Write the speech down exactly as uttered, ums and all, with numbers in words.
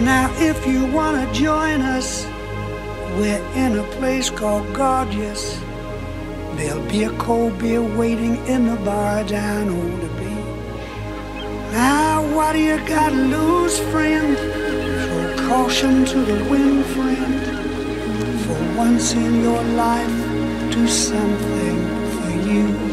Now if you wanna join us, we're in a place called Gorgeous. There'll be a cold beer waiting in the bar down on the beach. Now what do you got to lose, friend? Throw caution to the wind, friend. For once in your life, do something for you.